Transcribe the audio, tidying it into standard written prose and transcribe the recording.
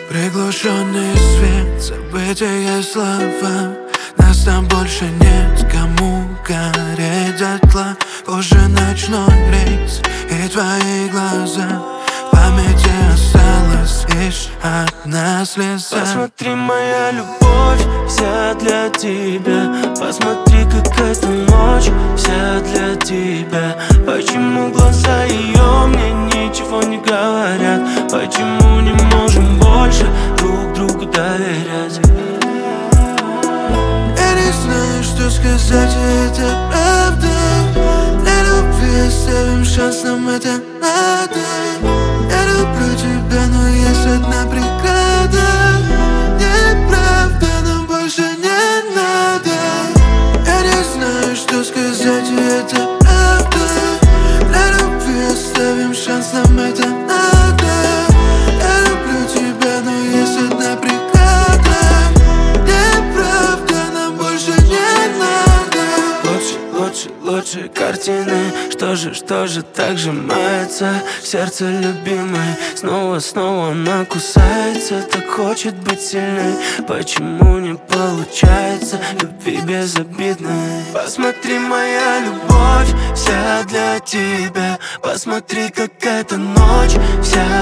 Приглушенный свет, события, слова. Нас там больше нет, кому гореть дотла. Позже ночной рейс и твои глаза. В памяти осталась лишь одна слеза. Посмотри, моя любовь, вся для тебя. Посмотри, как эта ночь вся для тебя. Почему глаза ее мне ничего не говорят? Почему не можем больше друг другу доверять? Я не знаю, что сказать, и это правда. Для любви оставим шанс, нам это надо. Я люблю тебя, но есть одна преграда. Неправда, нам больше не надо. Я не знаю, что сказать, и это правда. Для любви оставим шанс, нам это надо. Я люблю тебя, но есть одна преграда. Неправда, нам больше не надо. Лучше картины. Что же так сжимается сердце любимой? Снова она кусается, так хочет быть сильной. Почему не получается любви безобидной? Посмотри, моя любовь, вся для тебя. Посмотри, как эта ночь вся